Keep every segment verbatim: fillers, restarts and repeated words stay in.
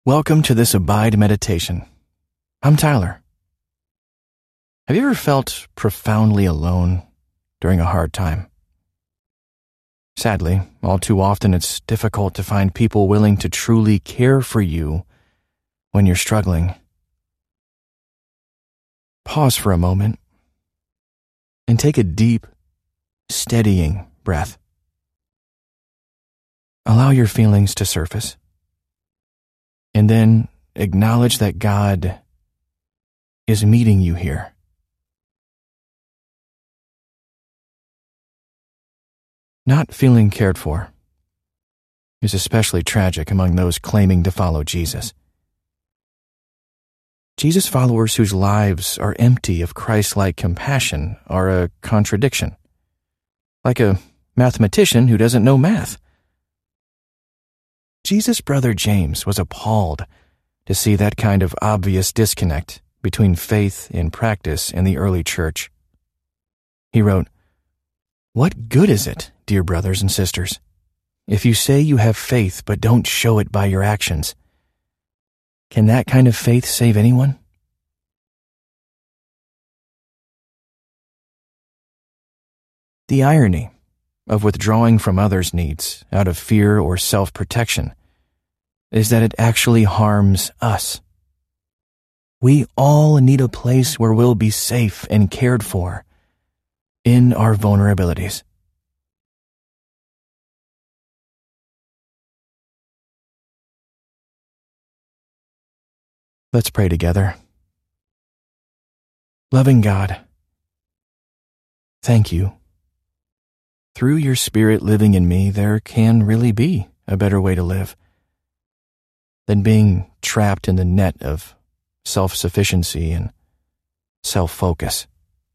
Welcome to this Abide Meditation. I'm Tyler. Have you ever felt profoundly alone during a hard time? Sadly, all too often it's difficult to find people willing to truly care for you when you're struggling. Pause for a moment and take a deep, steadying breath. Allow your feelings to surface. And then acknowledge that God is meeting you here. Not feeling cared for is especially tragic among those claiming to follow Jesus. Jesus followers whose lives are empty of Christ-like compassion are a contradiction, like a mathematician who doesn't know math. Jesus' brother James was appalled to see that kind of obvious disconnect between faith and practice in the early church. He wrote, "What good is it, dear brothers and sisters, if you say you have faith but don't show it by your actions? Can that kind of faith save anyone?" The irony of withdrawing from others' needs out of fear or self-protection is that it actually harms us. We all need a place where we'll be safe and cared for in our vulnerabilities. Let's pray together. Loving God, thank you. Through your Spirit living in me, there can really be a better way to live than being trapped in the net of self-sufficiency and self-focus.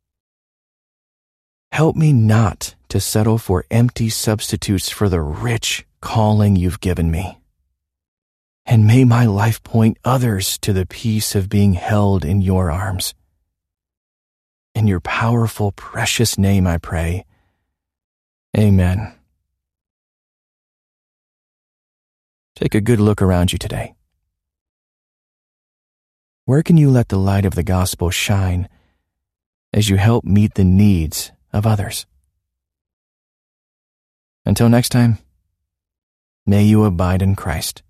Help me not to settle for empty substitutes for the rich calling you've given me. And may my life point others to the peace of being held in your arms. In your powerful, precious name I pray. Amen. Take a good look around you today. Where can you let the light of the gospel shine as you help meet the needs of others? Until next time, may you abide in Christ.